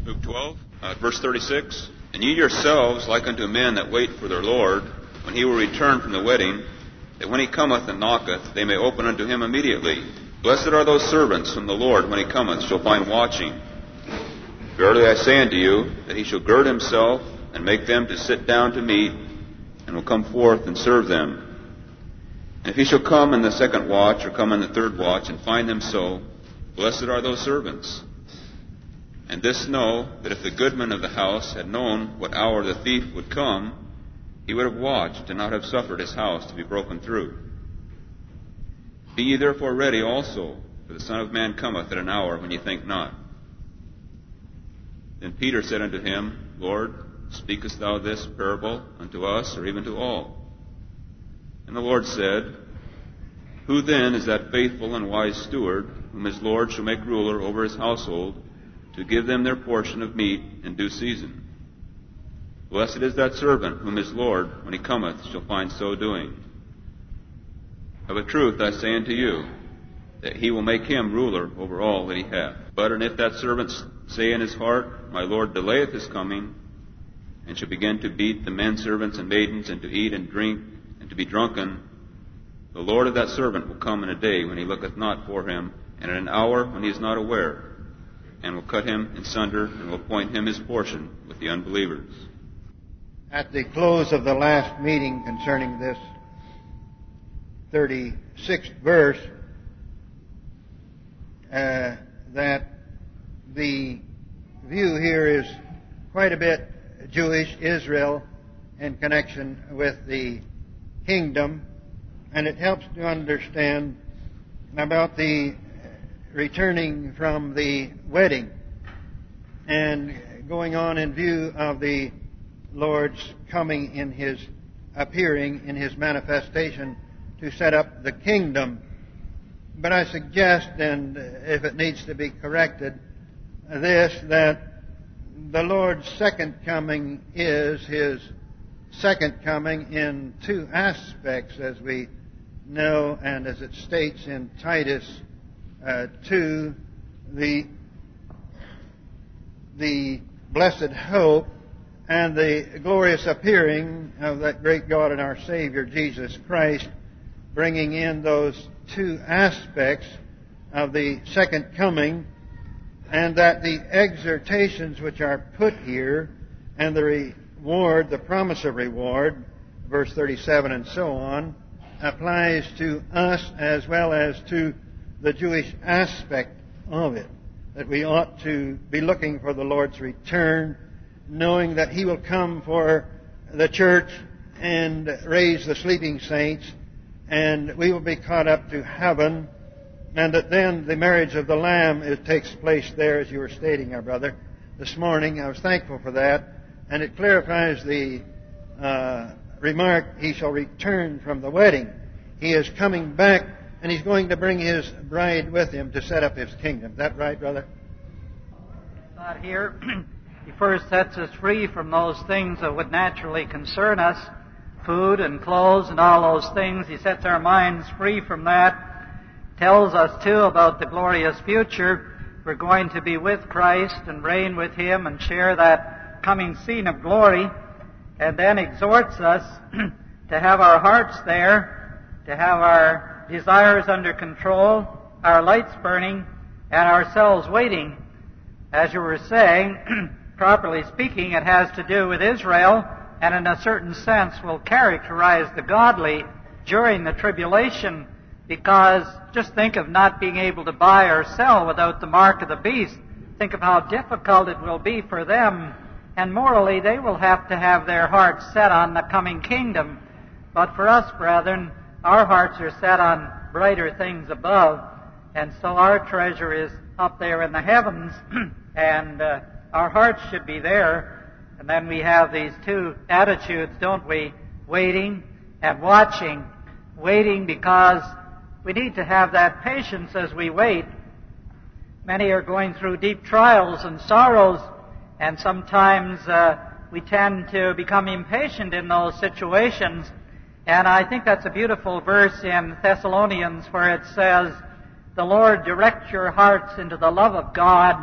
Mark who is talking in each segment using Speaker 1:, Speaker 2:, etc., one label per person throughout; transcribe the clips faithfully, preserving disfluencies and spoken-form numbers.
Speaker 1: Luke twelve, uh, verse thirty-six. And ye yourselves like unto men that wait for their Lord, when he will return from the wedding, that when he cometh and knocketh, they may open unto him immediately. Blessed are those servants whom the Lord, when he cometh, shall find watching. Verily I say unto you, that he shall gird himself, and make them to sit down to meat, and will come forth and serve them. And if he shall come in the second watch, or come in the third watch, and find them so, blessed are those servants. And this know, that if the goodman of the house had known what hour the thief would come, he would have watched, and not have suffered his house to be broken through. Be ye therefore ready also, for the Son of Man cometh at an hour when ye think not. Then Peter said unto him, Lord, speakest thou this parable unto us, or even to all? And the Lord said, Who then is that faithful and wise steward, whom his Lord shall make ruler over his household, to give them their portion of meat in due season? Blessed is that servant, whom his Lord, when he cometh, shall find so doing. Of a truth I say unto you, that he will make him ruler over all that he hath. But and if that servant say in his heart, My Lord delayeth his coming, and shall begin to beat the men servants and maidens, and to eat and drink, and to be drunken, the Lord of that servant will come in a day when he looketh not for him, and in an hour when he is not aware, and will cut him in sunder, and will appoint him his portion with the unbelievers.
Speaker 2: At the close of the last meeting concerning this thirty-sixth verse, uh, that the view here is quite a bit Jewish Israel in connection with the kingdom, and it helps to understand about the returning from the wedding and going on in view of the Lord's coming in His appearing, in His manifestation to set up the kingdom. But I suggest, and if it needs to be corrected, this, that the Lord's second coming is His second coming in two aspects, as we know, and as it states in Titus uh, two, the, the blessed hope and the glorious appearing of that great God and our Savior, Jesus Christ, bringing in those two aspects of the second coming, and that the exhortations which are put here and the reward, the promise of reward, verse thirty-seven and so on, applies to us as well as to the Jewish aspect of it, that we ought to be looking for the Lord's return, knowing that He will come for the church and raise the sleeping saints, and we will be caught up to heaven, and that then the marriage of the Lamb it takes place there, as you were stating, our brother, this morning. I was thankful for that, and it clarifies the uh, remark, He shall return from the wedding. He is coming back, and He's going to bring His bride with Him to set up His kingdom. Is that right, brother?
Speaker 3: Not here. He first sets us free from those things that would naturally concern us, food and clothes and all those things. He sets our minds free from that. Tells us, too, about the glorious future. We're going to be with Christ and reign with Him and share that coming scene of glory. And then exhorts us to have our hearts there, to have our desires under control, our lights burning, and ourselves waiting. As you were saying, properly speaking, it has to do with Israel, and in a certain sense will characterize the godly during the tribulation, because just think of not being able to buy or sell without the mark of the beast. Think of how difficult it will be for them, and morally they will have to have their hearts set on the coming kingdom. But for us, brethren, our hearts are set on brighter things above, and so our treasure is up there in the heavens, and uh, our hearts should be there. And then we have these two attitudes, don't we? Waiting and watching. Waiting because we need to have that patience as we wait. Many are going through deep trials and sorrows, and sometimes uh, we tend to become impatient in those situations. And I think that's a beautiful verse in Thessalonians where it says, The Lord direct your hearts into the love of God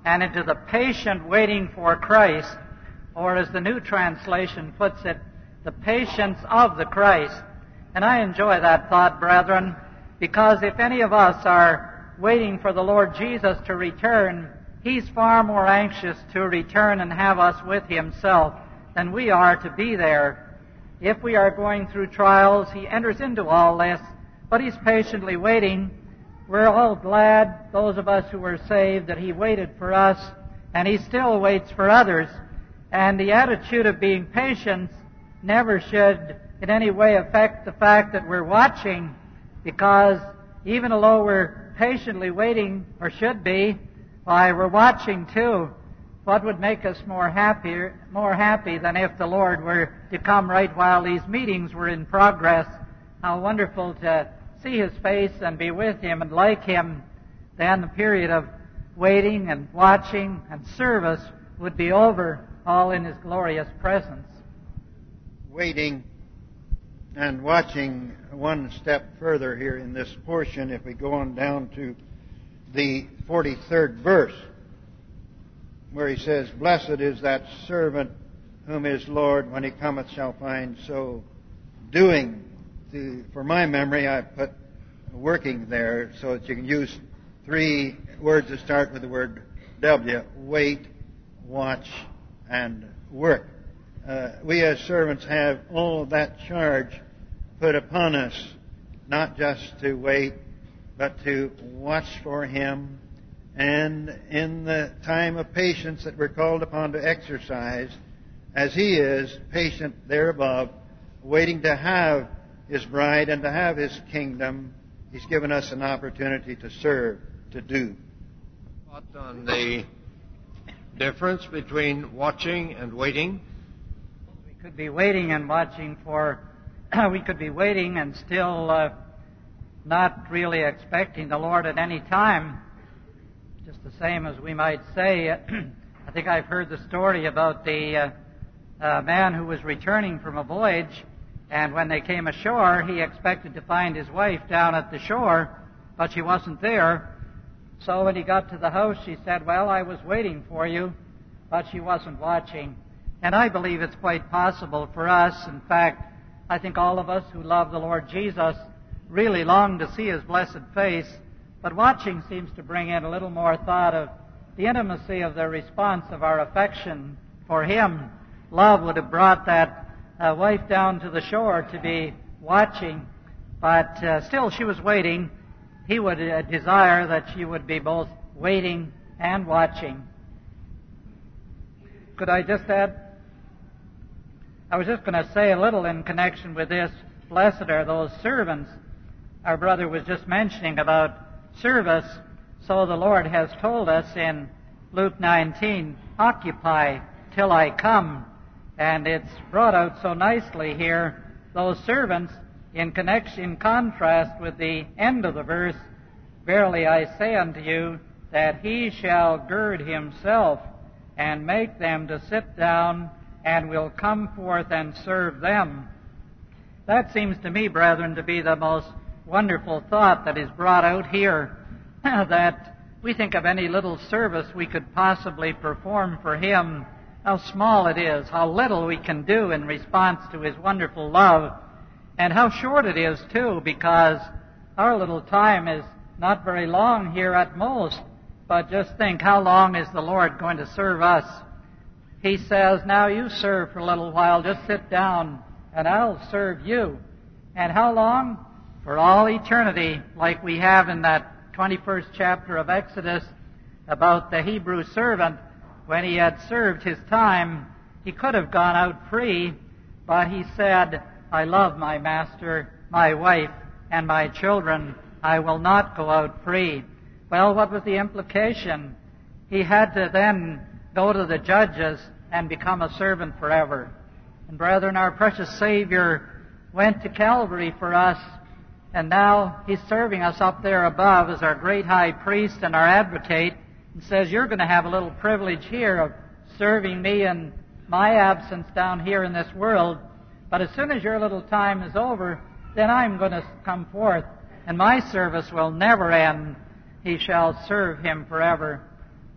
Speaker 3: and into the patient waiting for Christ, or as the New Translation puts it, the patience of the Christ. And I enjoy that thought, brethren, because if any of us are waiting for the Lord Jesus to return, He's far more anxious to return and have us with Himself than we are to be there. If we are going through trials, He enters into all this, but He's patiently waiting. We're all glad, those of us who were saved, that He waited for us, and He still waits for others. And the attitude of being patient never should in any way affect the fact that we're watching, because even though we're patiently waiting, or should be, why, we're watching too. What would make us more happy, more happy than if the Lord were to come right while these meetings were in progress? How wonderful to see His face and be with Him and like Him. Then the period of waiting and watching and service would be over, all in His glorious presence.
Speaker 2: Waiting and watching one step further here in this portion, if we go on down to the forty-third verse, where he says, "Blessed is that servant whom his Lord, when he cometh, shall find so doing." To, for my memory, I put working there so that you can use three words that start with the word W: wait, watch, and work. Uh, we as servants have all of that charge put upon us, not just to wait, but to watch for Him, and in the time of patience that we're called upon to exercise, as He is patient there above, waiting to have His bride and to have His kingdom, He's given us an opportunity to serve, to do.
Speaker 4: Thought on the difference between watching and waiting?
Speaker 3: We could be waiting and watching for, we could be waiting and still uh, not really expecting the Lord at any time. Just the same as we might say, I think I've heard the story about the uh, uh, man who was returning from a voyage, and when they came ashore, he expected to find his wife down at the shore, but she wasn't there. So when he got to the house, she said, "Well, I was waiting for you," but she wasn't watching. And I believe it's quite possible for us. In fact, I think all of us who love the Lord Jesus really long to see His blessed face, but watching seems to bring in a little more thought of the intimacy of the response of our affection for Him. Love would have brought that uh, wife down to the shore to be watching, but uh, still she was waiting. He would uh, desire that she would be both waiting and watching. Could I just add? I was just going to say a little in connection with this. Blessed are those servants. Our brother was just mentioning about service. So the Lord has told us in Luke nineteen, "Occupy till I come." And it's brought out so nicely here, those servants, in connection, in contrast with the end of the verse, "Verily I say unto you, that he shall gird himself and make them to sit down, and will come forth and serve them." That seems to me, brethren, to be the most wonderful thought that is brought out here, that we think of any little service we could possibly perform for Him, how small it is, how little we can do in response to His wonderful love, and how short it is, too, because our little time is not very long here at most. But just think, how long is the Lord going to serve us? He says, "Now you serve for a little while, just sit down, and I'll serve you." And how long? For all eternity, like we have in that twenty-first chapter of Exodus about the Hebrew servant. When he had served his time, he could have gone out free, but he said, "I love my master, my wife, and my children. I will not go out free." Well, what was the implication? He had to then go to the judges and become a servant forever. And brethren, our precious Savior went to Calvary for us, and now He's serving us up there above as our great high priest and our advocate, and says, "You're going to have a little privilege here of serving me in my absence down here in this world, but as soon as your little time is over, then I'm going to come forth, and my service will never end. He shall serve Him forever."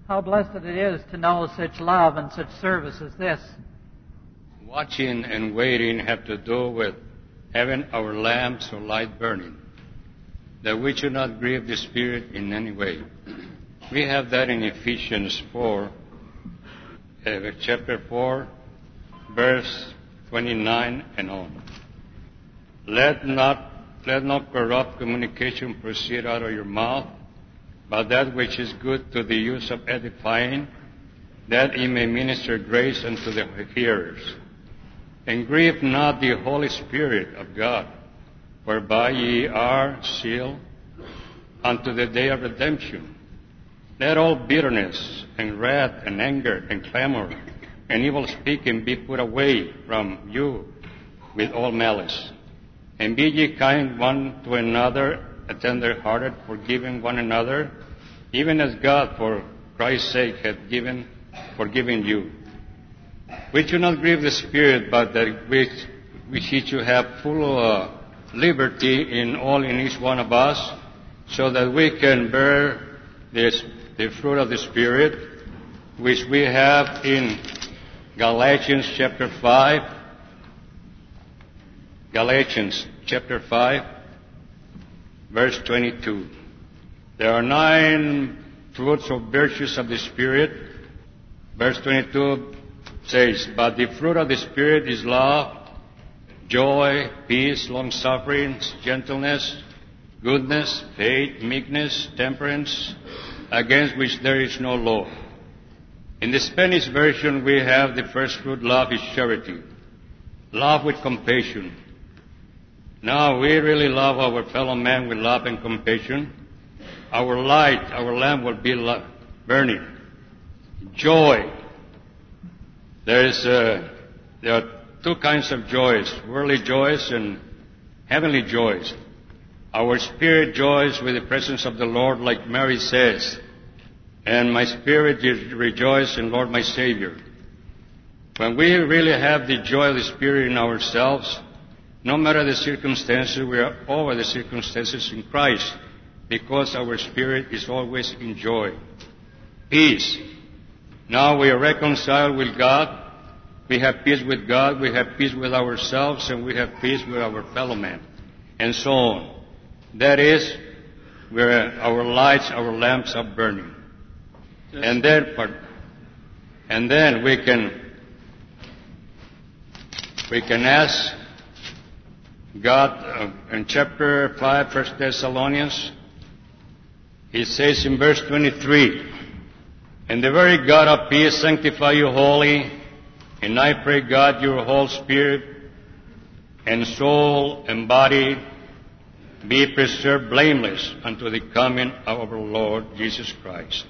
Speaker 3: How blessed it is to know such love and such service as this.
Speaker 5: Watching and waiting have to do with having our lamps or light burning, that we should not grieve the Spirit in any way. We have that in Ephesians four, uh, chapter four, verse twenty-nine and on. Let not let no corrupt communication proceed out of your mouth, but that which is good to the use of edifying, that it may minister grace unto the hearers. And grieve not the Holy Spirit of God, whereby ye are sealed unto the day of redemption. Let all bitterness and wrath and anger and clamor and evil speaking be put away from you with all malice. And be ye kind one to another, tender-hearted, forgiving one another, even as God for Christ's sake hath given, forgiven you. We should not grieve the Spirit, but that we, we should have full uh, liberty in all in each one of us, so that we can bear this, the fruit of the Spirit, which we have in Galatians chapter five. Galatians chapter five, verse twenty-two. There are nine fruits or virtues of the Spirit. Verse twenty-two says, but the fruit of the Spirit is love, joy, peace, long-suffering, gentleness, goodness, faith, meekness, temperance, against which there is no law. In the Spanish version, we have the first fruit, love is charity. Love with compassion. Now, we really love our fellow man with love and compassion. Our light, our lamp will be burning. Joy. There is, uh, there are two kinds of joys, worldly joys and heavenly joys. Our spirit joys with the presence of the Lord, like Mary says, and my spirit rejoices in Lord my Savior. When we really have the joy of the Spirit in ourselves, no matter the circumstances, we are over the circumstances in Christ, because our spirit is always in joy. Peace. Now we are reconciled with God. We have peace with God. We have peace with ourselves, and we have peace with our fellow men, and so on. That is where our lights, our lamps are burning. And then, and then we can we can ask God uh, in chapter five, First Thessalonians. He says in verse twenty-three, and the very God of peace sanctify you wholly, and I pray God your whole spirit and soul and body be preserved blameless unto the coming of our Lord Jesus Christ.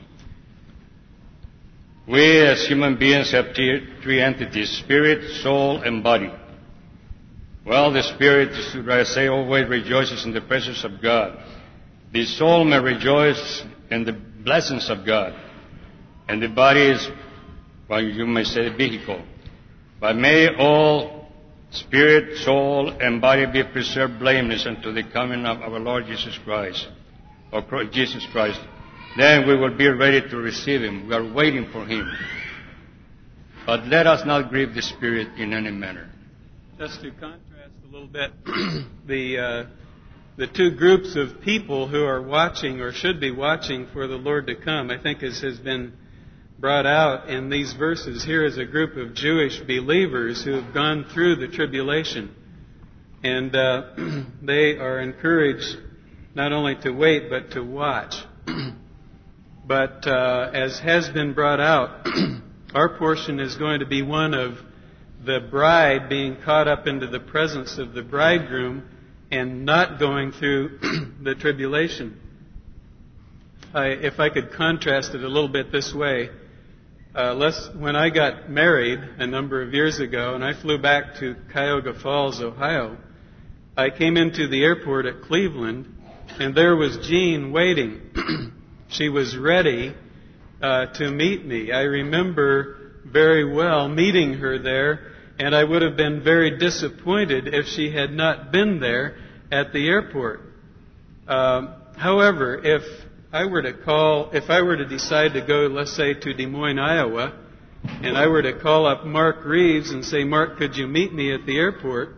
Speaker 5: We as human beings have three entities, spirit, soul, and body. Well, the spirit, should I say, always rejoices in the presence of God. The soul may rejoice in the blessings of God. And the body is, well, you may say, the vehicle. But may all spirit, soul, and body be preserved blameless unto the coming of our Lord Jesus Christ, or Jesus Christ. Then we will be ready to receive Him. We are waiting for Him. But let us not grieve the Spirit in any manner.
Speaker 6: Just to contrast a little bit, the uh, the two groups of people who are watching or should be watching for the Lord to come, I think as has been brought out in these verses. Here is a group of Jewish believers who have gone through the tribulation. And uh, they are encouraged not only to wait, but to watch. But uh, as has been brought out, our portion is going to be one of the bride being caught up into the presence of the bridegroom and not going through the tribulation. I, if I could contrast it a little bit this way, uh, less, when I got married a number of years ago and I flew back to Cuyahoga Falls, Ohio, I came into the airport at Cleveland and there was Jean waiting. She was ready uh, to meet me. I remember very well meeting her there, and I would have been very disappointed if she had not been there at the airport. Um, however, if I were to call, if I were to decide to go, let's say, to Des Moines, Iowa, and I were to call up Mark Reeves and say, Mark, could you meet me at the airport?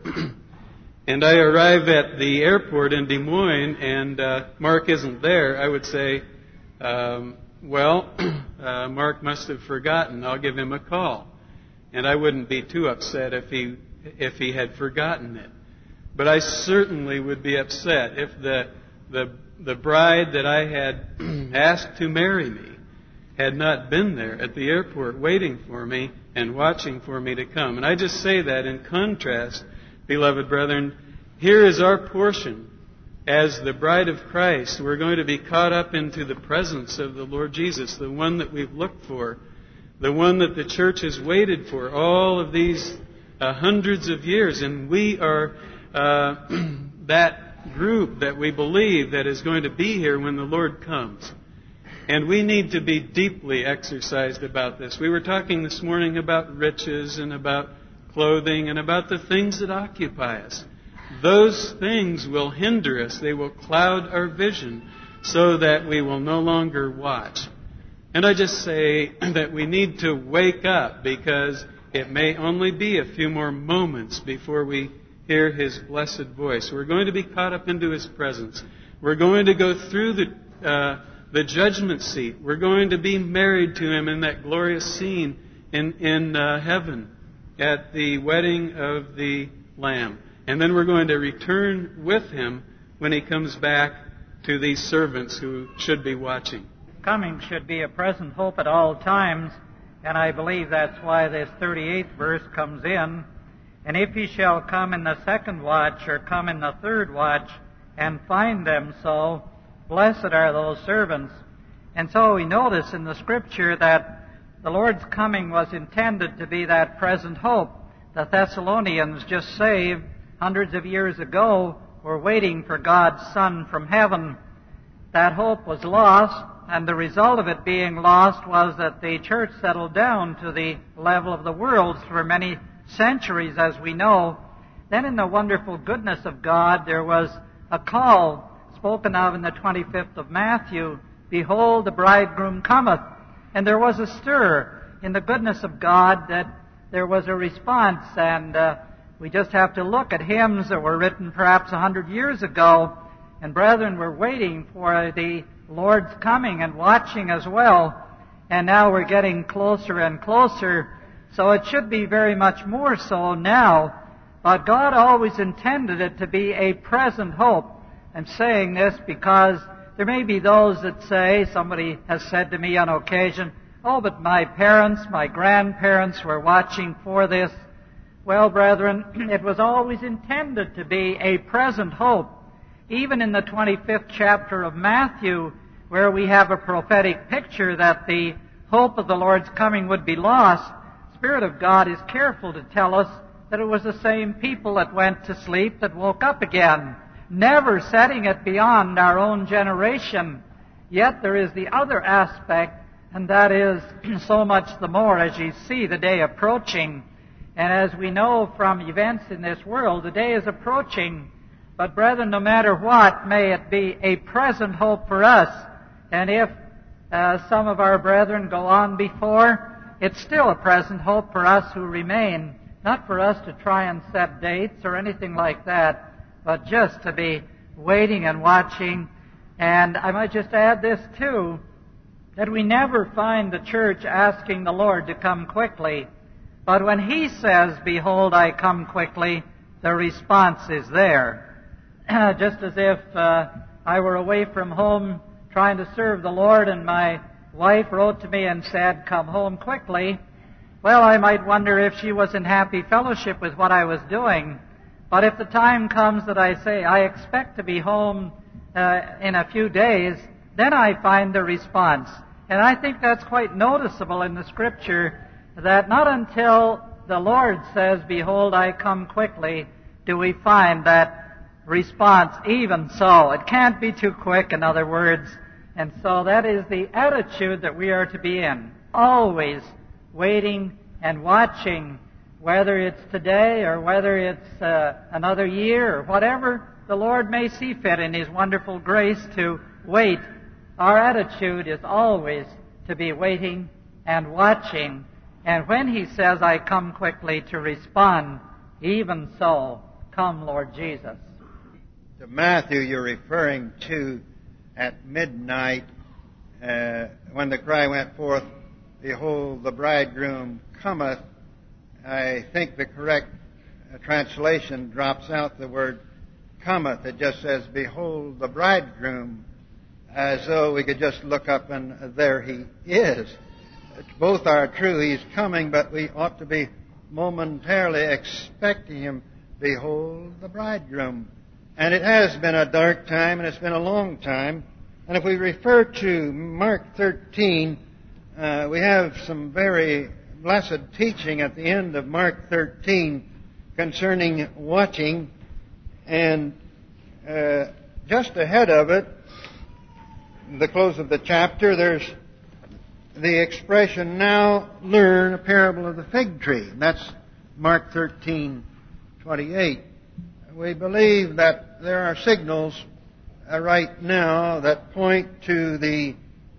Speaker 6: And I arrive at the airport in Des Moines and uh, Mark isn't there, I would say, um, well, uh, Mark must have forgotten. I'll give him a call. And I wouldn't be too upset if he if he had forgotten it. But I certainly would be upset if the the the bride that I had asked to marry me had not been there at the airport waiting for me and watching for me to come. And I just say that in contrast, beloved brethren, here is our portion as the bride of Christ. We're going to be caught up into the presence of the Lord Jesus, the one that we've looked for, the one that the church has waited for all of these uh, hundreds of years. And we are uh, that group that we believe that is going to be here when the Lord comes. And we need to be deeply exercised about this. We were talking this morning about riches and about clothing and about the things that occupy us. Those things will hinder us. They will cloud our vision so that we will no longer watch. And I just say that we need to wake up because it may only be a few more moments before we hear His blessed voice. We're going to be caught up into His presence. We're going to go through the uh, the judgment seat. We're going to be married to Him in that glorious scene in, in uh, heaven at the wedding of the Lamb. And then we're going to return with Him when He comes back to these servants who should be watching.
Speaker 3: Coming should be a present hope at all times, and I believe that's why this thirty-eighth verse comes in. And if He shall come in the second watch or come in the third watch and find them so, blessed are those servants. And so we notice in the Scripture that the Lord's coming was intended to be that present hope. The Thessalonians, just saved hundreds of years ago, were waiting for God's Son from heaven. That hope was lost, and the result of it being lost was that the church settled down to the level of the world for many centuries, as we know. Then in the wonderful goodness of God, there was a call spoken of in the twenty-fifth of Matthew, "Behold, the bridegroom cometh." And there was a stir in the goodness of God that there was a response, and uh, we just have to look at hymns that were written perhaps a hundred years ago. And brethren, we're waiting for the Lord's coming and watching as well. And now we're getting closer and closer. So it should be very much more so now. But God always intended it to be a present hope. I'm saying this because there may be those that say, somebody has said to me on occasion, "Oh, but my parents, my grandparents were watching for this." Well, brethren, it was always intended to be a present hope. Even in the twenty-fifth chapter of Matthew, where we have a prophetic picture that the hope of the Lord's coming would be lost, the Spirit of God is careful to tell us that it was the same people that went to sleep that woke up again, never setting it beyond our own generation. Yet there is the other aspect, and that is so much the more as you see the day approaching. And as we know from events in this world, the day is approaching. But brethren, no matter what, may it be a present hope for us. And if uh, some of our brethren go on before, it's still a present hope for us who remain. Not for us to try and set dates or anything like that, but just to be waiting and watching. And I might just add this too, that we never find the church asking the Lord to come quickly. But when He says, "Behold, I come quickly," the response is there. Just as if uh, I were away from home trying to serve the Lord and my wife wrote to me and said, "Come home quickly." Well, I might wonder if she was in happy fellowship with what I was doing. But if the time comes that I say, "I expect to be home uh, in a few days," then I find the response. And I think that's quite noticeable in the Scripture, that not until the Lord says, "Behold, I come quickly," do we find that response, even so. It can't be too quick, in other words. And so that is the attitude that we are to be in. Always waiting and watching, whether it's today or whether it's uh, another year or whatever the Lord may see fit in His wonderful grace to wait our attitude is always to be waiting and watching. And when He says, I come quickly, to respond, even so, come, Lord Jesus.
Speaker 2: To Matthew, you're referring to at midnight uh, when the cry went forth, behold, the bridegroom cometh. I think the correct uh, translation drops out the word cometh. It just says, behold, the bridegroom, as though we could just look up and there He is. Both are true. He's coming, but we ought to be momentarily expecting Him. Behold, the bridegroom. And it has been a dark time, and it's been a long time. And if we refer to Mark thirteen, uh, we have some very blessed teaching at the end of Mark thirteen concerning watching. And uh, just ahead of it, the close of the chapter, there's the expression, now learn a parable of the fig tree. That's Mark thirteen twenty-eight. We believe that there are signals uh, right now that point to the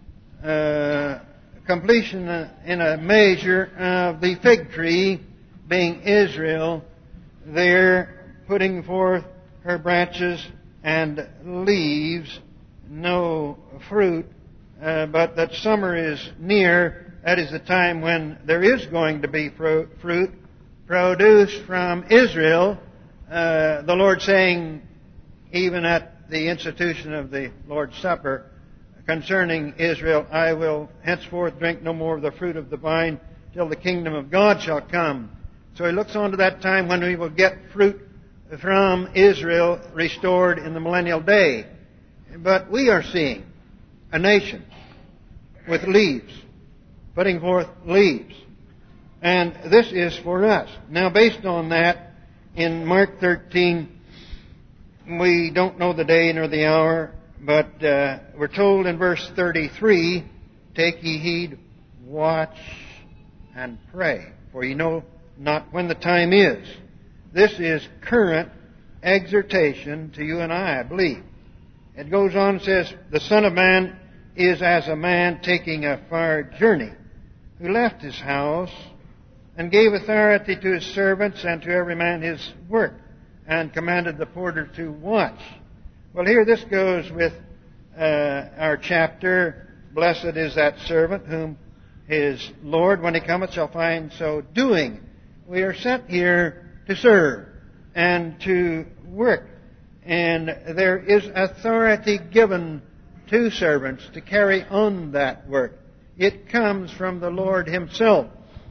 Speaker 2: uh, completion uh, in a measure of the fig tree, being Israel, there putting forth her branches and leaves, no fruit, uh, but that summer is near. That is the time when there is going to be fru- fruit produced from Israel. Uh, the Lord saying, even at the institution of the Lord's Supper, concerning Israel, I will henceforth drink no more of the fruit of the vine till the kingdom of God shall come. So He looks on to that time when we will get fruit from Israel restored in the millennial day. But we are seeing a nation with leaves, putting forth leaves. And this is for us. Now, based on that, in Mark thirteen, we don't know the day nor the hour, but uh, we're told in verse thirty-three, take ye heed, watch, and pray, for ye know not when the time is. This is current exhortation to you and I, I believe. It goes on and says, the Son of Man is as a man taking a far journey, who left his house and gave authority to his servants and to every man his work, and commanded the porter to watch. Well, here this goes with uh, our chapter. Blessed is that servant whom his Lord, when He cometh, shall find so doing. We are sent here to serve and to work. And there is authority given to servants to carry on that work. It comes from the Lord Himself.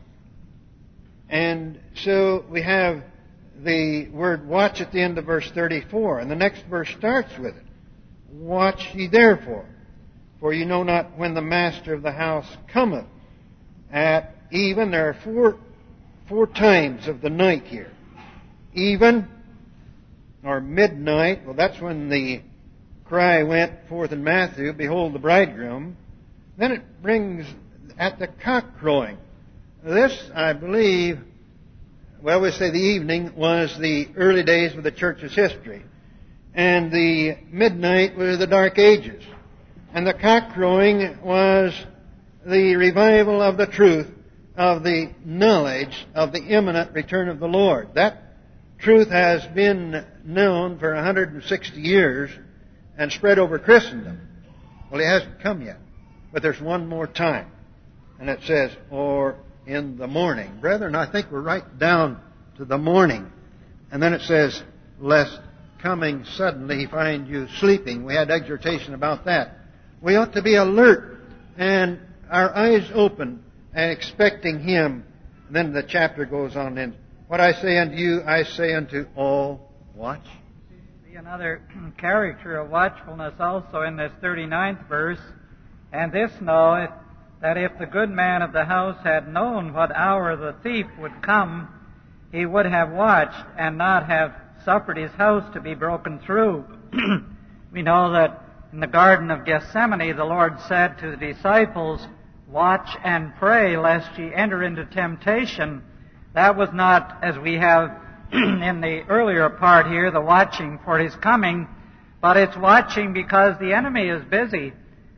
Speaker 2: And so we have the word watch at the end of verse thirty-four. And the next verse starts with it. Watch ye therefore, for you know not when the master of the house cometh. At even, there are four, four times of the night here. Even, or midnight, well, that's when the cry went forth in Matthew, behold the bridegroom. Then it brings at the cock crowing. This, I believe, well, we say the evening was the early days of the church's history. And the midnight were the dark ages. And the cock crowing was the revival of the truth of the knowledge of the imminent return of the Lord. That truth has been known for one hundred sixty years and spread over Christendom. Well, He hasn't come yet. But there's one more time. And it says, or in the morning. Brethren, I think we're right down to the morning. And then it says, lest coming suddenly He find you sleeping. We had exhortation about that. We ought to be alert and our eyes open and expecting Him. And then the chapter goes on in, what I say unto you, I say unto all, watch.
Speaker 3: See another character of watchfulness also in this thirty-ninth verse. And this knoweth, that if the good man of the house had known what hour the thief would come, he would have watched and not have suffered his house to be broken through. We know that in the Garden of Gethsemane, the Lord said to the disciples, watch and pray lest ye enter into temptation. That was not, as we have in the earlier part here, the watching for His coming, but it's watching because the enemy is busy.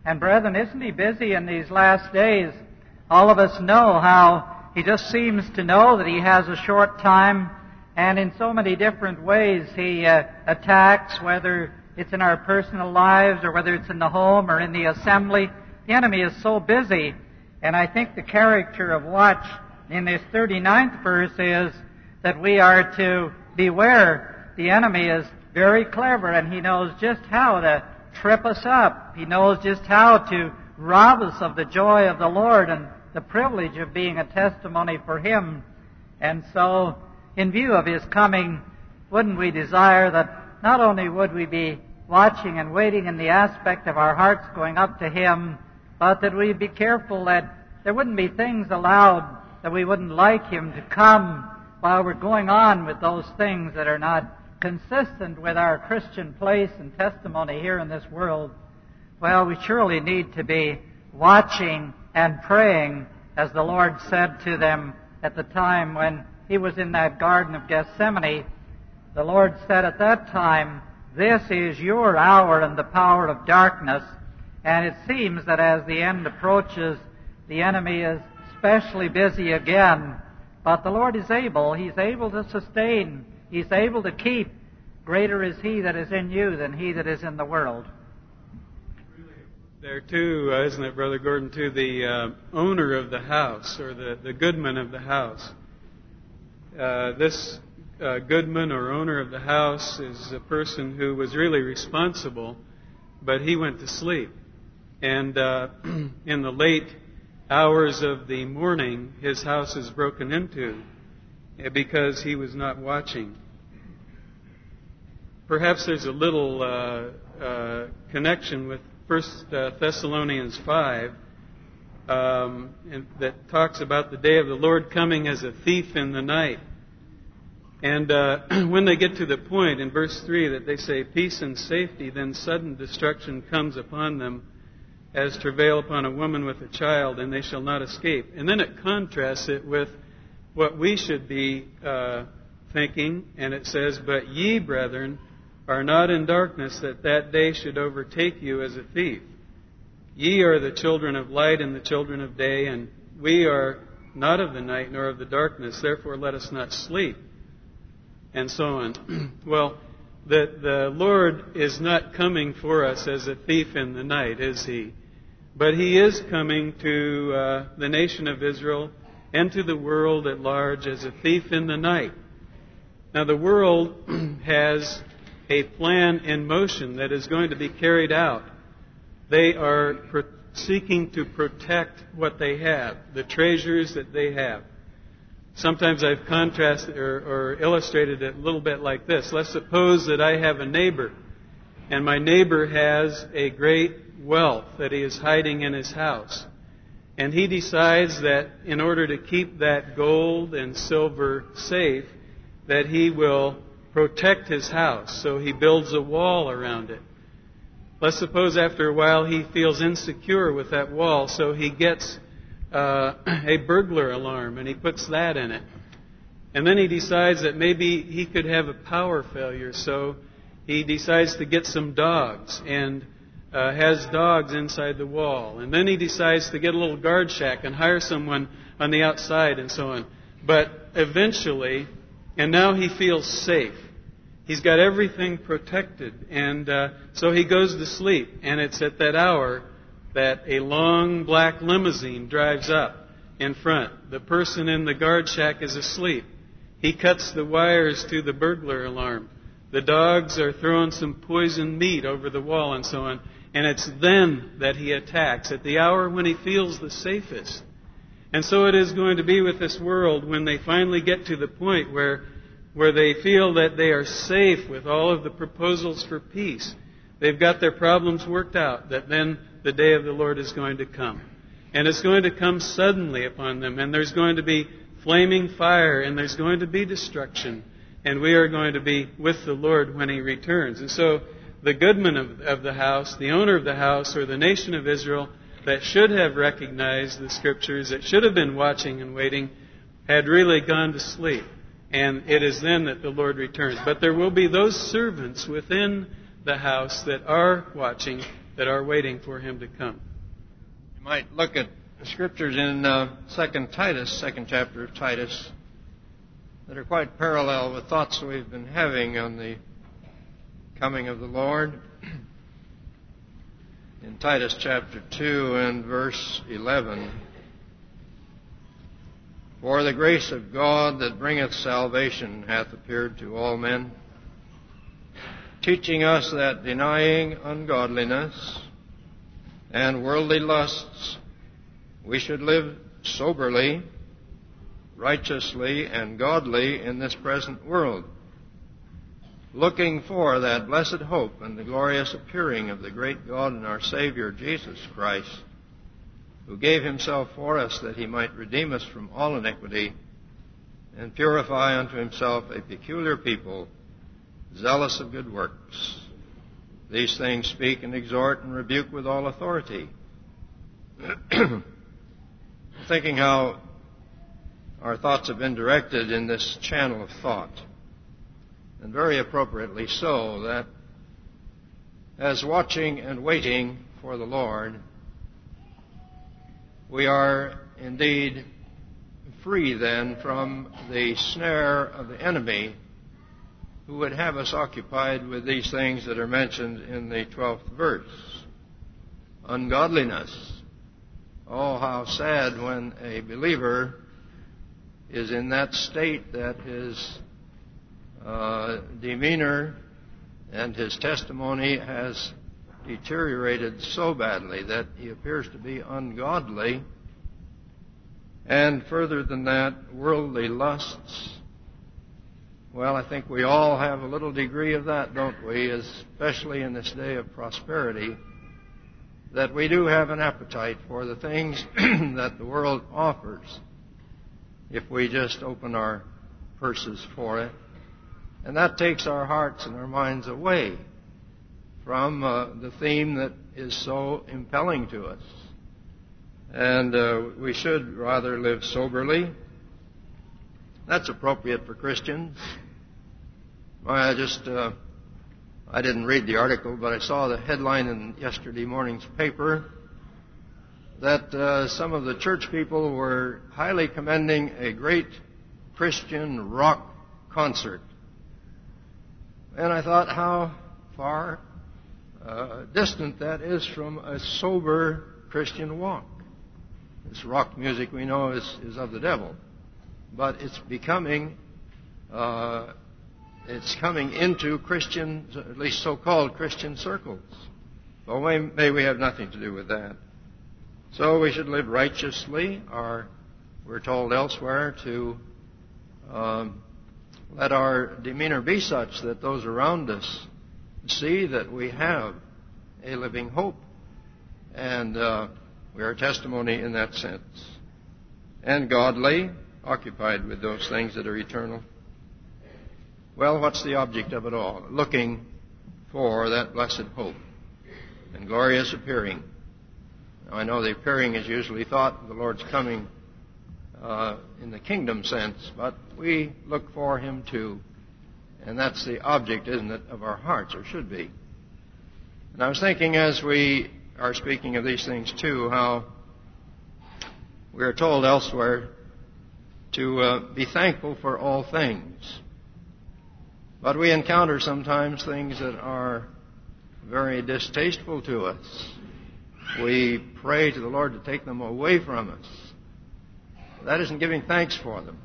Speaker 3: And brethren, isn't He busy in these last days? All of us know how He just seems to know that He has a short time, and in so many different ways He uh, attacks, whether it's in our personal lives or whether it's in the home or in the assembly. The enemy is so busy. And I think the character of watch in this thirty-ninth verse is that we are to beware. The enemy is very clever, and he knows just how to trip us up. He knows just how to rob us of the joy of the Lord and the privilege of being a testimony for Him. And so, in view of His coming, wouldn't we desire that not only would we be watching and waiting in the aspect of our hearts going up to Him, but that we'd be careful that there wouldn't be things allowed that we wouldn't like Him to come while we're going on with those things that are not consistent with our Christian place and testimony here in this world. Well, we surely need to be watching and praying, as the Lord said to them at the time when He was in that Garden of Gethsemane. The Lord said at that time, "This is your hour and the power of darkness." And it seems that as the end approaches, the enemy is especially busy again. But the Lord is able. He's able to sustain. He's able to keep. Greater is He that is in you than he that is in the world.
Speaker 6: There too, uh, isn't it, Brother Gordon, to the uh, owner of the house, or the, the goodman of the house. Uh, this uh, goodman or owner of the house is a person who was really responsible, but he went to sleep. And uh, in the late hours of the morning, his house is broken into because he was not watching. Perhaps there's a little uh, uh, connection with First uh, Thessalonians five um, and that talks about the day of the Lord coming as a thief in the night. And uh, when they get to the point in verse three that they say, "Peace and safety," then sudden destruction comes upon them as travail upon a woman with a child, and they shall not escape. And then it contrasts it with what we should be uh, thinking, and it says, "But ye, brethren, are not in darkness, that that day should overtake you as a thief. Ye are the children of light and the children of day, and we are not of the night nor of the darkness. Therefore let us not sleep." And so on. Well, the, the Lord is not coming for us as a thief in the night, is He? But He is coming to uh, the nation of Israel and to the world at large as a thief in the night. Now, the world has a plan in motion that is going to be carried out. They are pro- seeking to protect what they have, the treasures that they have. Sometimes I've contrasted or, or illustrated it a little bit like this. Let's suppose that I have a neighbor, and my neighbor has a great wealth that he is hiding in his house. And he decides that in order to keep that gold and silver safe, that he will protect his house. So he builds a wall around it. Let's suppose after a while he feels insecure with that wall, so he gets uh, a burglar alarm and he puts that in it. And then he decides that maybe he could have a power failure, so he decides to get some dogs and uh, has dogs inside the wall. And then he decides to get a little guard shack and hire someone on the outside and so on. But eventually, and now he feels safe. He's got everything protected. And uh, so he goes to sleep. And it's at that hour that a long black limousine drives up in front. The person in the guard shack is asleep. He cuts the wires to the burglar alarm. The dogs are throwing some poisoned meat over the wall and so on. And it's then that he attacks, at the hour when he feels the safest. And so it is going to be with this world when they finally get to the point where where they feel that they are safe with all of the proposals for peace. They've got their problems worked out, that then the day of the Lord is going to come. And it's going to come suddenly upon them, and there's going to be flaming fire, and there's going to be destruction, and we are going to be with the Lord when He returns. And so the goodman of, of the house, the owner of the house, or the nation of Israel, that should have recognized the Scriptures, that should have been watching and waiting, had really gone to sleep. And it is then that the Lord returns. But there will be those servants within the house that are watching that are waiting for Him to come.
Speaker 4: You might look at the scriptures in uh, Second Titus, second chapter of Titus, that are quite parallel with thoughts we've been having on the coming of the Lord. In Titus chapter two and verse eleven, "For the grace of God that bringeth salvation hath appeared to all men, teaching us that denying ungodliness and worldly lusts, we should live soberly, righteously, and godly in this present world, looking for that blessed hope and the glorious appearing of the great God and our Savior Jesus Christ, who gave Himself for us that He might redeem us from all iniquity and purify unto Himself a peculiar people, zealous of good works. These things speak and exhort and rebuke with all authority." Thinking how our thoughts have been directed in this channel of thought, and very appropriately so, that as watching and waiting for the Lord, we are indeed free then from the snare of the enemy, who would have us occupied with these things that are mentioned in the twelfth verse. Ungodliness. Oh, how sad when a believer is in that state that his uh, demeanor and his testimony has deteriorated so badly that he appears to be ungodly. And further than that, worldly lusts. Well, I think we all have a little degree of that, don't we? Especially in this day of prosperity, that we do have an appetite for the things that the world offers, if we just open our purses for it. And that takes our hearts and our minds away from uh, the theme that is so impelling to us. And uh, we should rather live soberly. That's appropriate for Christians. I just, uh, I didn't read the article, but I saw the headline in yesterday morning's paper that uh, some of the church people were highly commending a great Christian rock concert. And I thought how far uh, distant that is from a sober Christian walk. This rock music, we know, is, is of the devil. But it's becoming, uh, it's coming into Christian, at least so-called Christian circles. Well, may, may we have nothing to do with that. So we should live righteously, or we're told elsewhere to um, let our demeanor be such that those around us see that we have a living hope. And uh, we are testimony in that sense. And godly, occupied with those things that are eternal. Well, what's the object of it all? Looking for that blessed hope and glorious appearing. Now, I know the appearing is usually thought of the Lord's coming uh, in the kingdom sense, but we look for Him too. And that's the object, isn't it, of our hearts, or should be. And I was thinking as we are speaking of these things too, how we are told elsewhere to uh, be thankful for all things. But we encounter sometimes things that are very distasteful to us. We pray to the Lord to take them away from us. That isn't giving thanks for them.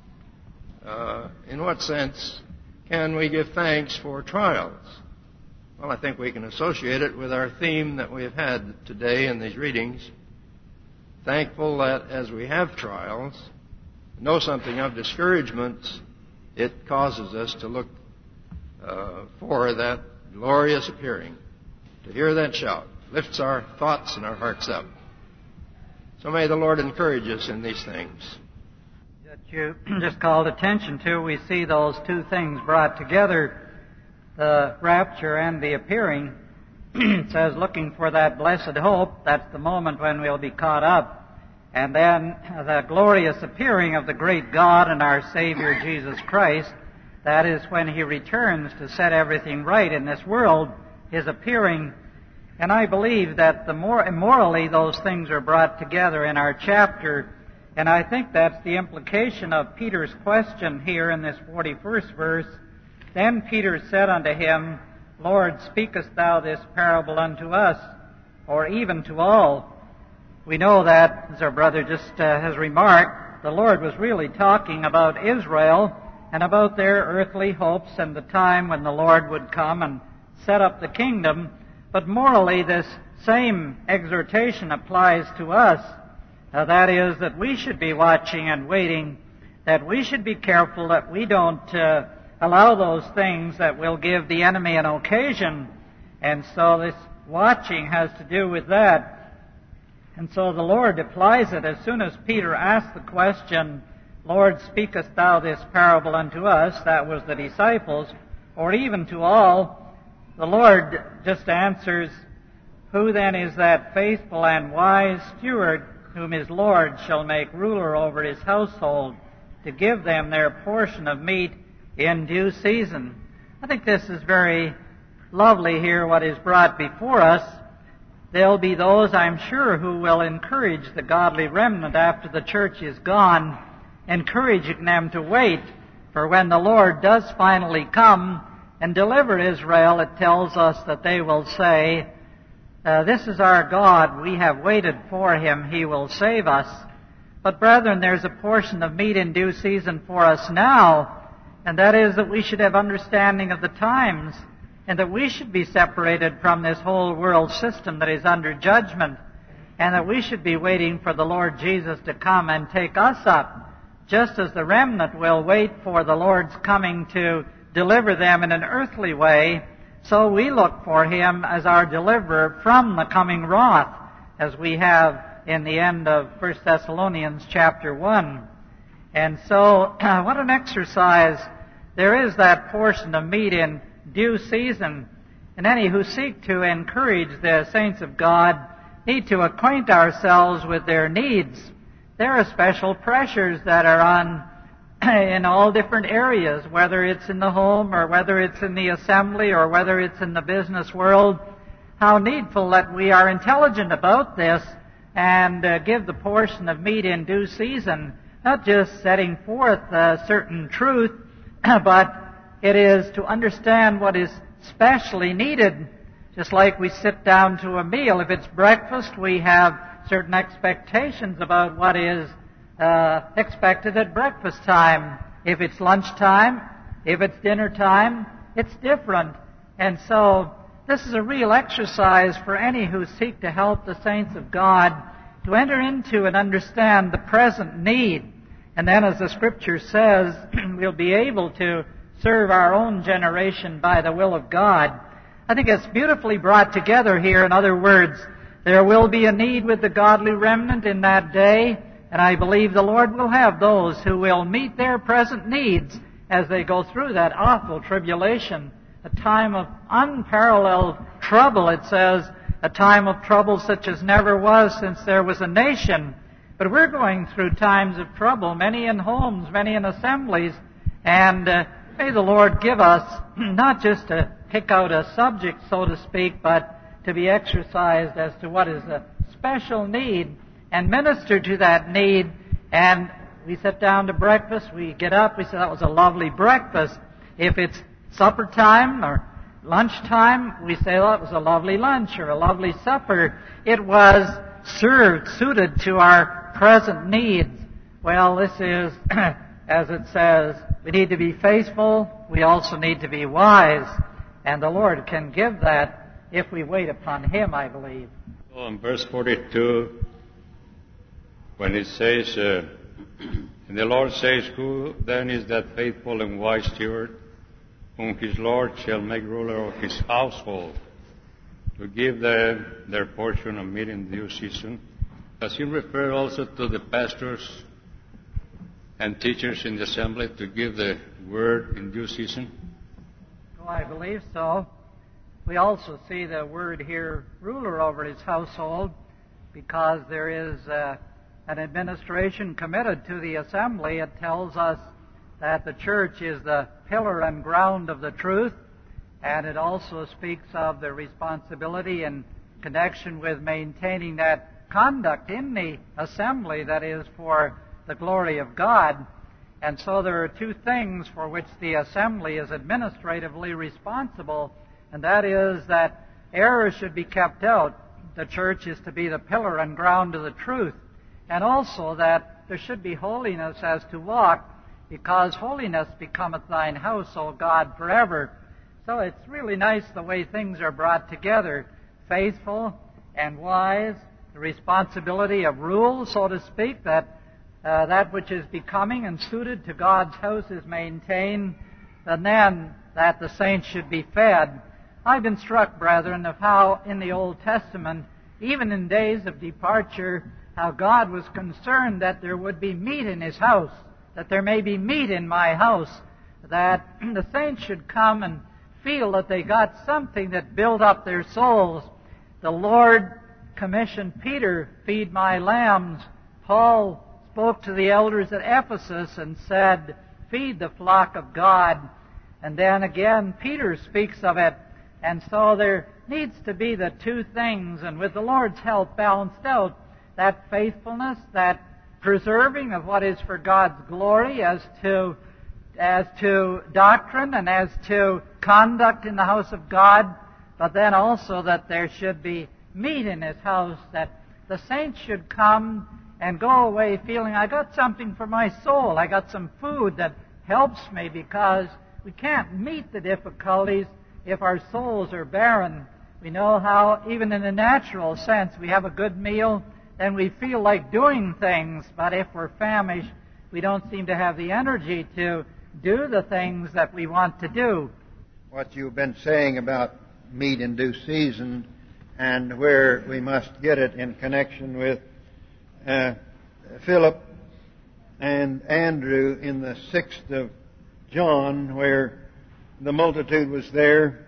Speaker 4: Uh, in what sense can we give thanks for trials? Well, I think we can associate it with our theme that we have had today in these readings. Thankful that as we have trials, know something of discouragements, it causes us to look uh, for that glorious appearing, to hear that shout. Lifts our thoughts and our hearts up. So may the Lord encourage us in these things.
Speaker 3: That you just called attention to, we see those two things brought together, the rapture and the appearing. It says, looking for that blessed hope, that's the moment when we'll be caught up. And then the glorious appearing of the great God and our Savior Jesus Christ, that is when He returns to set everything right in this world. His appearing And I believe that the more morally those things are brought together in our chapter, and I think that's the implication of Peter's question here in this forty-first verse. Then Peter said unto him, Lord, speakest thou this parable unto us, or even to all? We know that, as our brother just uh, has remarked, the Lord was really talking about Israel and about their earthly hopes and the time when the Lord would come and set up the kingdom. But morally, this same exhortation applies to us. Uh, that is, that we should be watching and waiting, that we should be careful that we don't uh, allow those things that will give the enemy an occasion. And so this watching has to do with that. And so the Lord applies it as soon as Peter asked the question, Lord, speakest thou this parable unto us? That was the disciples, or even to all. The Lord just answers, Who then is that faithful and wise steward whom his Lord shall make ruler over his household to give them their portion of meat in due season? I think this is very lovely here, what is brought before us. There'll be those, I'm sure, who will encourage the godly remnant after the church is gone, encouraging them to wait, for when the Lord does finally come and deliver Israel, it tells us that they will say, uh, this is our God, we have waited for him, he will save us. But brethren, there's a portion of meat in due season for us now, and that is that we should have understanding of the times, and that we should be separated from this whole world system that is under judgment, and that we should be waiting for the Lord Jesus to come and take us up, just as the remnant will wait for the Lord's coming to deliver them in an earthly way. So we look for him as our deliverer from the coming wrath, as we have in the end of First Thessalonians chapter one. And so, what an exercise. There is that portion of meat in due season. And any who seek to encourage the saints of God need to acquaint ourselves with their needs. There are special pressures that are on in all different areas, whether it's in the home or whether it's in the assembly or whether it's in the business world. How needful that we are intelligent about this and uh, give the portion of meat in due season, not just setting forth a certain truth, but it is to understand what is specially needed. Just like we sit down to a meal. If it's breakfast, we have certain expectations about what is uh, expected at breakfast time. If it's lunchtime, if it's dinner time, it's different. And so this is a real exercise for any who seek to help the saints of God to enter into and understand the present need. And then, as the Scripture says, we'll be able to serve our own generation by the will of God. I think it's beautifully brought together here. In other words, there will be a need with the godly remnant in that day, and I believe the Lord will have those who will meet their present needs as they go through that awful tribulation, a time of unparalleled trouble. It says, a time of trouble such as never was since there was a nation. But we're going through times of trouble, many in homes, many in assemblies, and uh, may the Lord give us not just to pick out a subject, so to speak, but to be exercised as to what is a special need and minister to that need. And we sit down to breakfast, we get up, we say, that was a lovely breakfast. If it's supper time or lunchtime, we say, well, it was a lovely lunch or a lovely supper. It was served, suited to our present needs. Well, this is, as it says, we need to be faithful. We also need to be wise. And the Lord can give that if we wait upon him, I believe.
Speaker 5: So in verse forty-two, when it says, uh, and the Lord says, Who then is that faithful and wise steward, whom his Lord shall make ruler of his household, to give them their portion of meat in due season? Does he refer also to the pastors and teachers in the assembly to give the word in due season?
Speaker 3: Oh, I believe so. We also see the word here, ruler over his household, because there is uh, an administration committed to the assembly. It tells us that the church is the pillar and ground of the truth, and it also speaks of the responsibility in connection with maintaining that conduct in the assembly that is for the glory of God. And so there are two things for which the assembly is administratively responsible, and that is that error should be kept out. The church is to be the pillar and ground of the truth, and also that there should be holiness as to walk, because holiness becometh thine house, O God, forever. So it's really nice the way things are brought together, faithful and wise, the responsibility of rule, so to speak, that uh, that which is becoming and suited to God's house is maintained, and then that the saints should be fed. I've been struck, brethren, of how in the Old Testament, even in days of departure, how God was concerned that there would be meat in His house, that there may be meat in my house, that the saints should come and feel that they got something that built up their souls. The Lord commissioned Peter, feed my lambs. Paul spoke to the elders at Ephesus and said, feed the flock of God. And then again, Peter speaks of it. And so there needs to be the two things, and with the Lord's help balanced out, that faithfulness, that preserving of what is for God's glory as to as to doctrine and as to conduct in the house of God, but then also that there should be meat in His house, that the saints should come and go away feeling, I got something for my soul, I got some food that helps me, because we can't meet the difficulties if our souls are barren. We know how, even in the natural sense, we have a good meal, then we feel like doing things, but if we're famished, we don't seem to have the energy to do the things that we want to do.
Speaker 2: What you've been saying about meat in due season and where we must get it in connection with uh, Philip and Andrew in the sixth of John, where the multitude was there,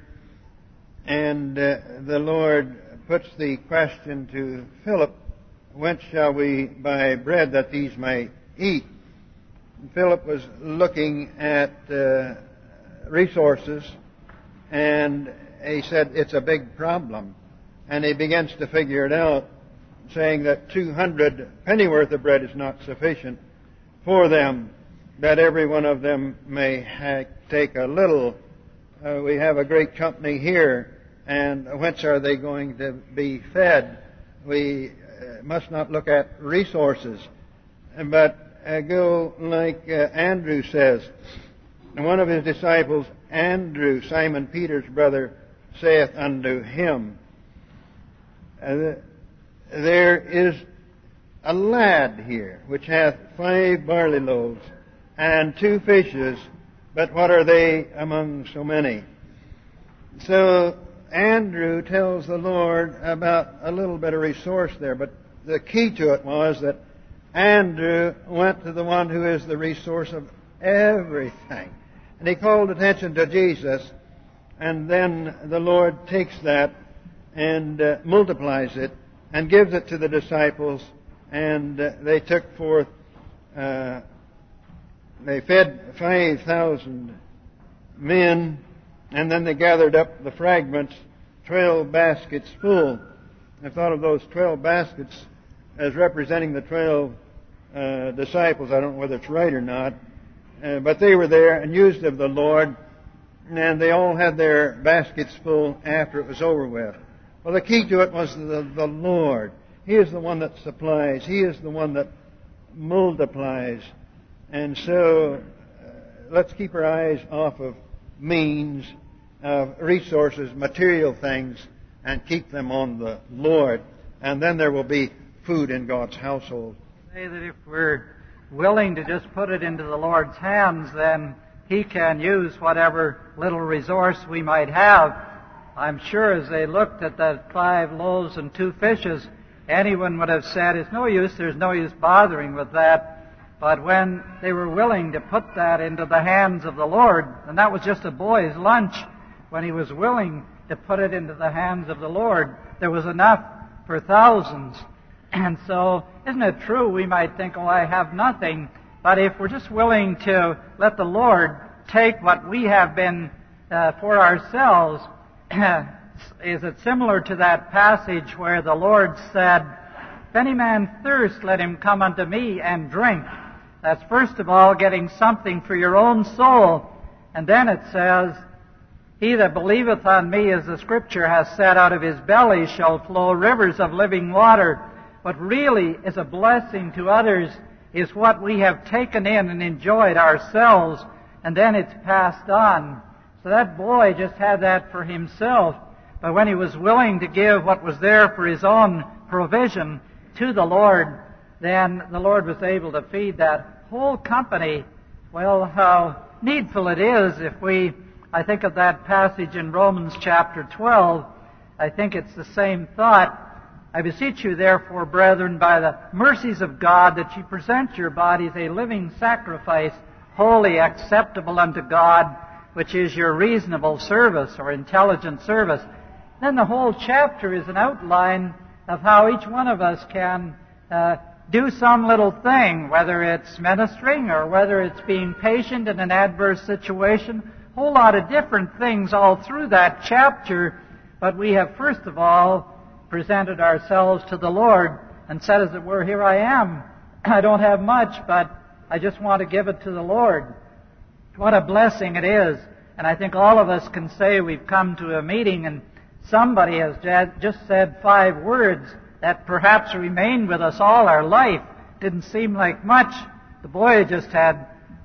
Speaker 2: and uh, the Lord puts the question to Philip, whence shall we buy bread that these may eat? And Philip was looking at uh, resources, and he said, it's a big problem. And he begins to figure it out, saying that two hundred pennyworth of bread is not sufficient for them, that every one of them may ha- take a little. Uh, we have a great company here, and whence are they going to be fed? We uh, must not look at resources, but uh, go like uh, Andrew says. And one of his disciples, Andrew, Simon Peter's brother, saith unto him, uh, there is a lad here which hath five barley loaves and two fishes, but what are they among so many? So Andrew tells the Lord about a little bit of resource there, but the key to it was that Andrew went to the one who is the resource of everything. And he called attention to Jesus, and then the Lord takes that and uh, multiplies it and gives it to the disciples, and uh, they took forth, uh, they fed five thousand men, and then they gathered up the fragments, twelve baskets full. I thought of those twelve baskets as representing the twelve uh, disciples. I don't know whether it's right or not, uh, but they were there and used of the Lord, and they all had their baskets full after it was over with. Well, the key to it was the, the Lord. He is the one that supplies. He is the one that multiplies. And so uh, let's keep our eyes off of means, of resources, material things, and keep them on the Lord. And then there will be food in God's household.
Speaker 3: Say that if we're willing to just put it into the Lord's hands, then He can use whatever little resource we might have. I'm sure as they looked at the five loaves and two fishes, anyone would have said, it's no use, there's no use bothering with that. But when they were willing to put that into the hands of the Lord, and that was just a boy's lunch, when he was willing to put it into the hands of the Lord, there was enough for thousands. And so, isn't it true, we might think, oh, I have nothing, but if we're just willing to let the Lord take what we have been uh, for ourselves, is it similar to that passage where the Lord said, "If any man thirst, let him come unto me and drink." That's first of all getting something for your own soul. And then it says, "He that believeth on me, as the Scripture has said, out of his belly shall flow rivers of living water." What really is a blessing to others is what we have taken in and enjoyed ourselves, and then it's passed on. So that boy just had that for himself, but when he was willing to give what was there for his own provision to the Lord, then the Lord was able to feed that whole company. Well, how needful it is if we, I think of that passage in Romans chapter twelve, I think it's the same thought. "I beseech you, therefore, brethren, by the mercies of God, that ye present your bodies a living sacrifice, holy, acceptable unto God, which is your reasonable service," or intelligent service. Then the whole chapter is an outline of how each one of us can uh, do some little thing, whether it's ministering or whether it's being patient in an adverse situation. A whole lot of different things all through that chapter, but we have first of all presented ourselves to the Lord and said, as it were, "Here I am. I don't have much, but I just want to give it to the Lord." What a blessing it is. And I think all of us can say we've come to a meeting and somebody has just said five words that perhaps remained with us all our life. Didn't seem like much. The boy just had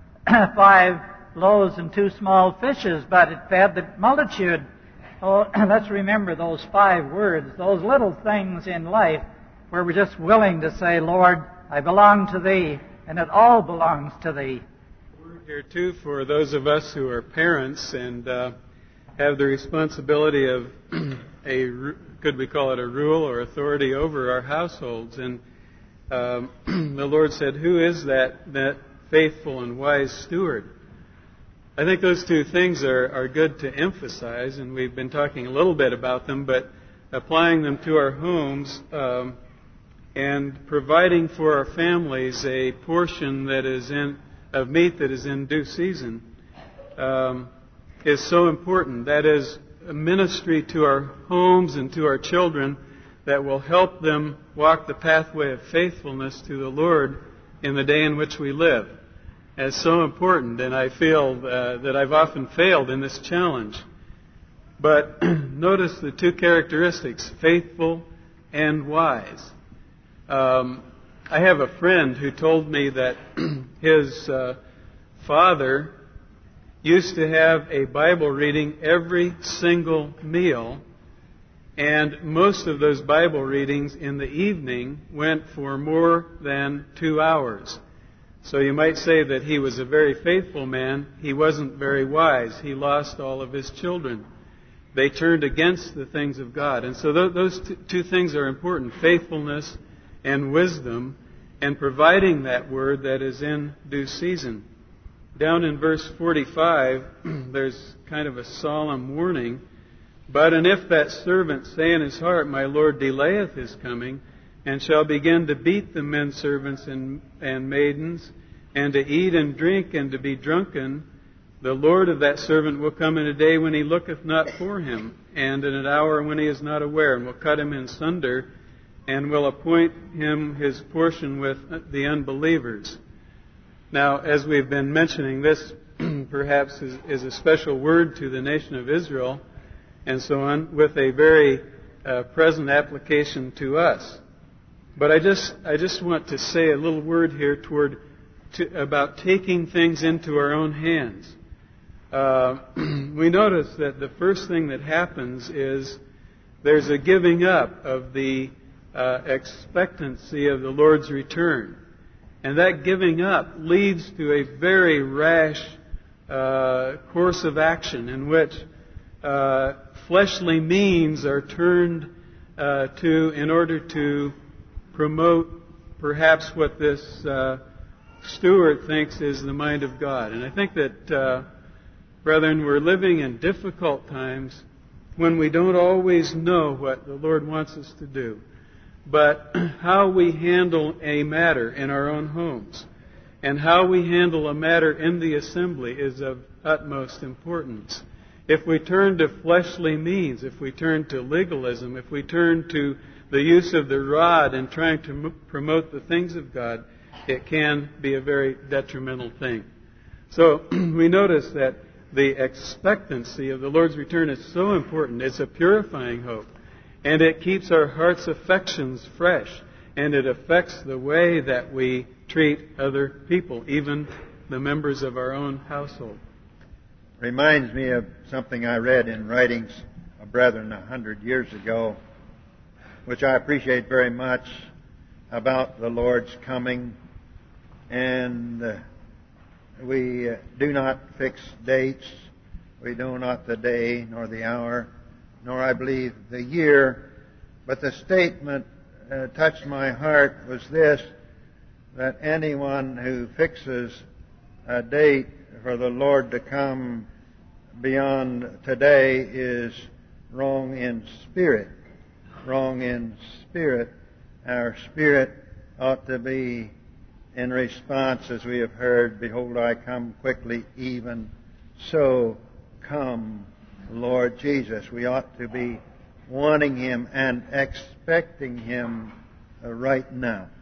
Speaker 3: five loaves and two small fishes, but it fed the multitude. Oh, let's remember those five words, those little things in life where we're just willing to say, "Lord, I belong to Thee, and it all belongs to Thee."
Speaker 6: We're here, too, for those of us who are parents and uh, have the responsibility of a, could we call it a rule or authority over our households. And um, the Lord said, "Who is that, that faithful and wise steward?" I think those two things are, are good to emphasize, and we've been talking a little bit about them, but applying them to our homes um, and providing for our families a portion that is in of meat that is in due season um, is so important. That is a ministry to our homes and to our children that will help them walk the pathway of faithfulness to the Lord in the day in which we live. It's so important, and I feel uh, that I've often failed in this challenge. But notice the two characteristics, faithful and wise. Um, I have a friend who told me that his uh, father used to have a Bible reading every single meal, and most of those Bible readings in the evening went for more than two hours. So you might say that he was a very faithful man. He wasn't very wise. He lost all of his children. They turned against the things of God. And so th- those t- two things are important, faithfulness and wisdom, and providing that word that is in due season. Down in verse forty-five, there's kind of a solemn warning. "But and if that servant say in his heart, My Lord delayeth his coming, and shall begin to beat the men servants and, and maidens, and to eat and drink and to be drunken, the Lord of that servant will come in a day when he looketh not for him, and in an hour when he is not aware, and will cut him in sunder, and will appoint him his portion with the unbelievers." Now, as we've been mentioning, this perhaps is, is a special word to the nation of Israel, and so on, with a very uh, present application to us. But I just I just want to say a little word here toward to, about taking things into our own hands. Uh, we notice that the first thing that happens is there's a giving up of the uh, expectancy of the Lord's return. And that giving up leads to a very rash uh, course of action in which uh, fleshly means are turned uh, to in order to promote perhaps what this uh, steward thinks is the mind of God. And I think that, uh, brethren, we're living in difficult times when we don't always know what the Lord wants us to do. But how we handle a matter in our own homes and how we handle a matter in the assembly is of utmost importance. if we turn to fleshly means, if we turn to legalism, if we turn to the use of the rod and trying to m- promote the things of God, it can be a very detrimental thing. So we notice that the expectancy of the Lord's return is so important. It's a purifying hope. And it keeps our heart's affections fresh. And it affects the way that we treat other people, even the members of our own household.
Speaker 2: Reminds me of something I read in writings of brethren a hundred years ago, which I appreciate very much, about the Lord's coming. And uh, we uh, do not fix dates. We know not the day, nor the hour, nor, I believe, the year. But the statement uh, touched my heart was this, that anyone who fixes a date for the Lord to come beyond today is wrong in spirit. Wrong in spirit. Our spirit ought to be in response, as we have heard, behold, I come quickly, even so come, Lord Jesus. We ought to be wanting Him and expecting Him right now.